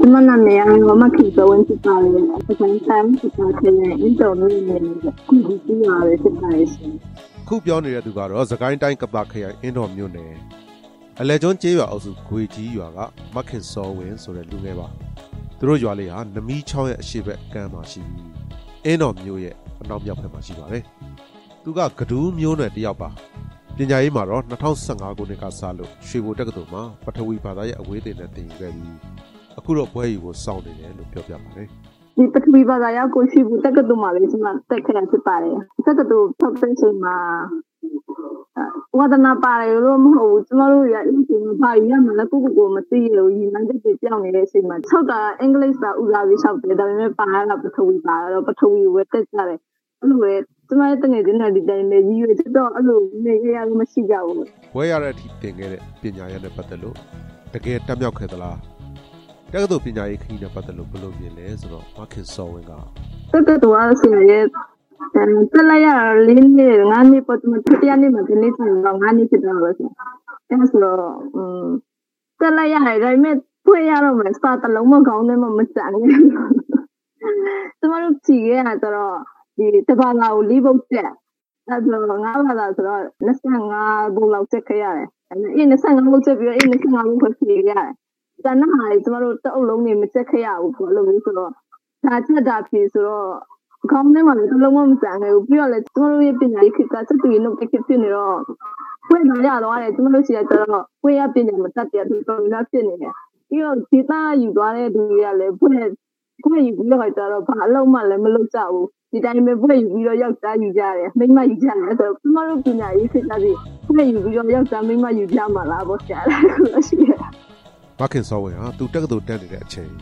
Semana me hago más que todo en su padre, presentan su padre en todo el mundo, como a veces parece. ခုပြောနေတဲ့သူကတော့စကိုင်းတိုင်းကပခရိုင်အင်းတော်မြို့နယ်အလဲကျွန်းကျေးရွာအုပ်စုဂွေကြီးရွာကမခင်စောဝင်းဆိုတဲ့လူငယ်ပါသူတို့ရွာလေးဟာနမီးချောင်းရဲ့အရှိဘက်ကမ်းမှာရှိပြီးအင်းတော်မြို့ရဲ့အနောက်မြောက်ဘက်မှာရှိပါတယ်သူကကဒူးမျိုးနွယ်တယောက်ပါပညာရေးမှာတော့2015ခုနှစ်ကစလို့ရွှေဘိုတက္ကသိုလ်မှာပထဝီဘာသာရဲ့အဝေးသင်နဲ့သင်ယူခဲ့ပြီးအခုတော့ဘွဲ့ရီကိုစောင့်နေတယ်လို့ပြောပြပါတယ်ဒီပထဝီဘာသာရောက်ကိုရှိဘူးတက္ကသိုလ်မှာပဲကျွန်မတက်ခဲ့ရဖြစ်ပါတယ်တက္ကသိုလ်ထုတ်တဲ့ချိန်မှာဝါဒနာပါတယ်လို့မဟုတ်ဘူးကျွန်တော်တို့ရအင်းချင်းဘာရမလဲကိုမသိလို့ညီမတို့ပြောင်းနေတဲ့အချိန်မှာ၆တာအင်္ဂလိပ်စာဥစားပြီးလျှောက်တယ်ဒါပေမဲ့ပါရတာပထဝီပါတော့ပထဝီဝယ်တက်ကြတယ်အဲ့လိုပဲကျွန်မတငယ်ချင်းတွေဒီတိုင်းပဲရည်ရွယ်ချက်တော့အဲ့လိုနေရရမရှိကြဘူးဘွဲ့ရတဲ့အထိသင်ခဲ့တဲ့ပညာရေးနဲ့ပတ်သက်လို့တကယ်တက်မြောက်ခဲ့သလားတက္ကသိုလ်ပညာရေးခရီးနဲ့ပတ်သက်လို့ဘယ်လိုမြင်လဲဆိုတော့မခင်စောဝင်းကတက္ကသိုလ်အားဆရာရဲ့တက်လိုက်ရလင်းနေငါးနှစ်ပတ်မှတရားနေမှာဒီနေ့ဆိုတော့ငါးနှစ်ဖြစ်တော့လို့ဆိုအဲ့ဆိုတော့တက်လိုက်ရတယ်ဒါပေမဲ့ဖွင့်ရတော့မယ်စာတလုံးမကောင်းနဲ့မစံဘူးကျမတို့ကြည့်ရတော့ဒီတဘာလာကိုလေးပုတ်တက်အဲ့တော့ငါးဘာသာဆိုတော့25ဘုံလောက်တက်ခဲ့ရတယ်အဲ့25ဘုံတက်ပြီးတော့အဲ့25ဘုံခွင့်ရတယ်တနဟာကျမတို့တအုပ်လုံးနေမတက်ခဲ့ရဘူးပေါ့လို့ဆိုတော့ဒါချက်တာဖြစ်ဆိုတော့ခေါင်းထဲမှာလည်းလုံးဝမစံခဲ့ဘူးပြီးတော့လည်းကျမတို့ရဲ့ပညာရေးခေတ်ကစက်တူရေးနှုတ်တက်ဖြစ်နေတော့ဖွင့်လာရတော့တယ်ကျမတို့ရှိရတော့ဖွင့်ရပညာမတတ်တဲ့သူတော်များဖြစ်နေတယ်ပြီးတော့ဒေတာယူသွားတဲ့သူတွေကလည်းဖွင့်ယူပြီးတော့ကျတော့ဘာအလုံးမှလည်းမလုပ်ကြဘူးဒီတိုင်းပဲဖွင့်ယူပြီးတော့ယောက်ျားယူကြတယ်မိန်းမယူကြတယ်ဆိုတော့ကျမတို့ပညာရေးခေတ်ကစီဖွင့်ယူပြီးတော့ယောက်ျားမိန်းမယူကြမှာလားပေါ့ဆရာလည်းရှိတယ်မခင်စောဝင်းဟာသူတက္ကသိုလ်တက်နေတဲ့အချိန်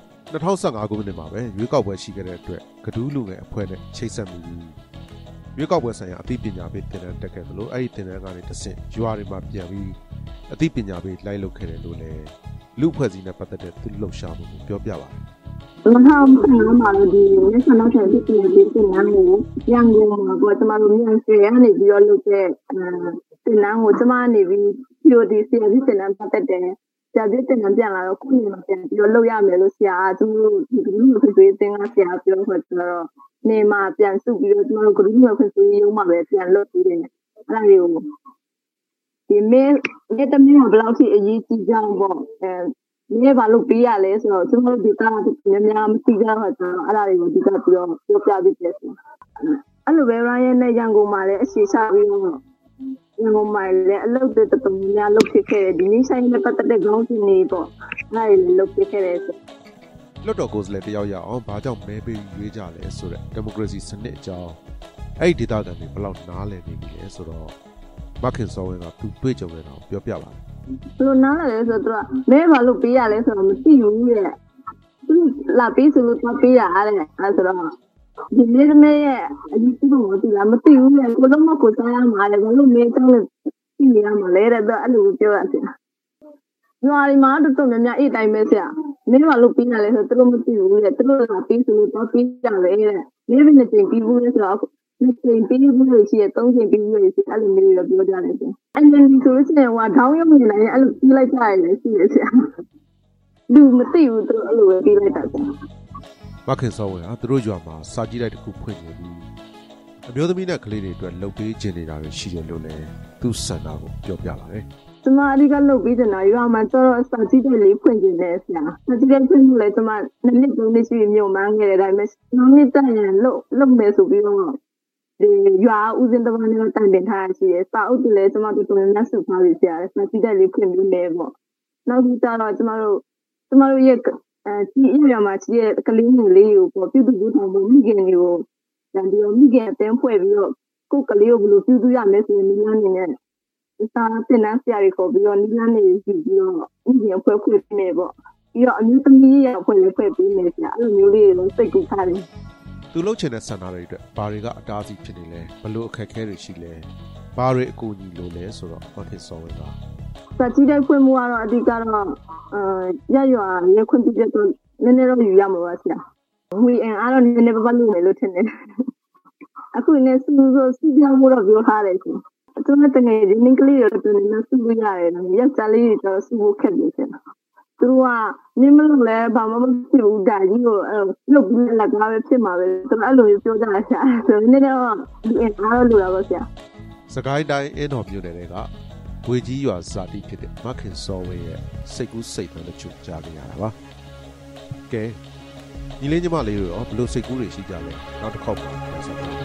2015ခုနှစ်မှာပဲရွေးကောက်ပွဲရှိခဲ့တဲ့အတွက်ကဒူးလူငယ်အဖွဲ့နဲ့ချိတ်ဆက်မိပြီးရွေးကောက်ပွဲဆိုင်ရာအသိပညာပေးသင်တန်းတက်ခဲ့သလိုအဲ့ဒီသင်တန်းကနေတစ်ဆင့်ရွာတွေမှာပြန်ပြီးအသိပညာပေးလိုက်လုပ်ခဲ့တယ်လို့လည်းလူအဖွဲ့အစည်းနဲ့ပတ်သက်တဲ့သူလှုပ်ရှားမှုကိုပြောပြပါတယ် 2015မှာဒီ National Certificate ပေးတဲ့နာမည်ကိုရန်ကုန်မှာပေါ့ကျမတို့မြန်ဆယ်ရနေပြီးတော့လုပ်တဲ့သင်တန်းကိုကျမနေပြီး POD ဆရာကြီးသင်တန်းပတ်သက်တယ်ဆရာကြီးတင်ပြန်လာတော့ခုနေမှာပြန်ပြီးတော့လုပ်ရမယ်လို့ဆရာကသူတို့ဒီဂရုမျိုးခွင့်ပေးတင်ကဆရာပြောဆိုတော့နေမှာပြန်စုပြီးတော့ကျွန်တော်တို့ဂရုမျိုးခွင့်ပေးရုံမှာပဲပြန်လုပ်ပြီးတယ်အဲ့ဒါတွေကိုဒီမဲတမင်းဘယ်လောက်ထိအရေးကြီးကြအောင်ပေါ့မဲဘာလို့ပေးရလဲဆိုတော့ကျွန်တော်တို့ဒီကများများမသိကြတော့အဲ့ဒါတွေကိုဒီကပြီးတော့ပြောပြပြီးတယ်ဆိုအဲ့လိုပဲ Ryan နဲ့ရန်ကုန်မှာလည်းအရှိချပြီးတော့ရန်ကုန်မှာလည်းအလုပ်တွေတော်တော်များလုပ်ဖြစ်ခဲ့တယ်ဒီနေ့ဆိုင်နဲ့ပတ်သက်တဲ့ခေါင်းစဉ်တွေပေါ့အဲ့ဒါတွေလုပ်ဖြစ်ခဲ့တယ်ဆိုလွတ်တော်ကိုယ်စားလှယ်တယောက်ရအောင်ဘာကြောင့်မဲပေးရွေးကြလဲဆိုတဲ့ဒီမိုကရေစီစနစ်အကြောင်းအဲ့ဒီဒေသခံတွေဘယ်လောက်နားလည်နေပြီလဲဆိုတော့မခင်စောဝင်းကသူတွေ့ကြုံနေတာကိုပြောပြပါတယ်သူနားလည်လဲဆိုတော့မဲဘာလို့ပေးရလဲဆိုတော့မသိဘူးတဲ့သူလာပေးဆိုလို့တော့ပေးရတဲ့အဲ့ဆိုတော့ဒီနေ့တည်းရဲ့အရေးကြီးဖို့မသိလားမသိဘူးလေကိုလုံးမကိုစားရမှာလေဘလို့မေးတောင်းလို့သိရမှာလေတဲ့အဲ့လိုပြောရတယ်။ရွာဒီမှာတော်တော်များများအဲ့တိုင်းပဲဆရာမင်းမလို့ပြီးရလဲဆိုသူတို့မသိဘူးလေသူတို့ကပြီးဆိုလို့တော့ပြီးကြတယ်တဲ့မင်းဘယ်နဲ့တင်ပြီးဘူးလဲဆိုတော့နှစ်ချိန်ပြီးဘူးလို့ရှိရ၃ချိန်ပြီးဘူးလို့ရှိအဲ့လိုမျိုးပြောကြတယ်ဆရာ။အဲ့ဒီဆိုလို့ရှိရင်ဟိုဒေါင်းရုံနေလိုက်အဲ့လိုပြီးလိုက်ကြရတယ်ရှိရဆရာ။လူမသိဘူးသူအဲ့လိုပဲပြီးလိုက်တာဆရာ။မခင်စောဝင်းဟာသူတို့ရွာမှာစာကြည့်လိုက်တစ်ခုဖွင့်နေပြီးအမျိုးသမီးနဲ့ကလေးတွေအတွက်လှုပ်ပေးခြင်းနေတာတွေရှိတယ်လို့လည်းသူစံနာကိုပြောပြပါတယ်ကျမအဓိကလှုပ်ပေးနေတာရွာမှာကျတော့စာကြည့်တဲ့လေးဖွင့်ခြင်းနဲ့ဆရာစာကြည့်တဲ့ဖွင့်လို့လည်းကျမနှစ်နှစ်သုံးနှစ်ရှိပြီမြို့မှန်းခဲ့တယ်ဒါပေမဲ့နောက်နှစ်တက်ရင်လှုပ်မယ်ဆိုပြီးတော့ဒီရွာဦးစင်းတပန်းနဲ့တိုင်ပင်ထားရရှိတယ်စာအုပ်တွေလည်းကျမတို့တော်တော်များစုထားပြီးဆရာစာကြည့်တဲ့လေးဖွင့်ပြီးနေပေါ့နောက်ပြီးတော့ကျမတို့ရဲ့ဒီအရာမှာကြီးရဲ့ကလေးငယ်လေးကိုပေါ့ပြုစုဖို့တောင်းဖို့မိခင်တွေကိုတန်ပြီးတော့မိခင်အတင်းဖွဲ့ပြီးတော့ကိုယ်ကလေးကိုဘယ်လိုပြုစုရမလဲဆိုရင်ဒီလမ်းနေနဲ့စာသင်တန်းဆရာတွေခေါ်ပြီးတော့ဒီလမ်းနေယူပြီးတော့မိခင်ဖွဲ့ခွင့်နေပေါ့ပြီးတော့အမျိုးသမီးရဲ့ဖွဲ့လေးဖွဲ့ပြီးနေဆရာအဲ့လိုမျိုးလေးတွေစိတ်ကူးထားတယ်သူလှုပ်ချင်တဲ့ဆန္ဒတွေအတွက်ဘာတွေကအတားအဆီးဖြစ်နေလဲဘလို့အခက်အခဲတွေရှိလဲဘာတွေအကူအညီလိုလဲဆိုတော့မခင်စောဝင်းကစာကြည့်တဲ့ဖွင့်မှုကတော့အဓိကတော့ရရွာရဲ့ခွင့်ပြုချက်တော့နည်းနည်းတော့ယူရမှာပါဆရာငွေအားတော့နည်းနည်းပါးလုပ်မယ်လို့ထင်တယ်အခုလည်းစူပြောင်းဖို့တော့ပြောထားတယ်ရှင်သူနဲ့တကယ်ဒီမင်းကလေးတွေတော့နည်းနည်းစူလို့ရတယ်ယောက်ျားလေးတွေတော့စူဖို့ခက်တယ်ဆရာသူတို့ကမင်းမလို့လဲဘာမှမဖြစ်ဘူးဒါကြီးကိုလုတ်ပြီးလက်ကားပဲဖြစ်မှာပဲသူတို့အဲ့လိုပြောကြတာဆရာဆိုနေတော့ဒီအအားလို့လာပါဆရာစကိုင်းတိုင်းအင်းတော်မြို့နယ်ကဝေကြီးရွာဇာတိဖြစ်တဲ့မခင်စောဝင်းရဲ့စိတ်ကူးစိတ်သံတချို့ကြားကြရတာပါကဲညီလေးညီမလေးတို့ရောဘယ်လိုစိတ်ကူးတွေရှိကြလဲနောက်တစ်ခေါက်ပါဆက်ပါ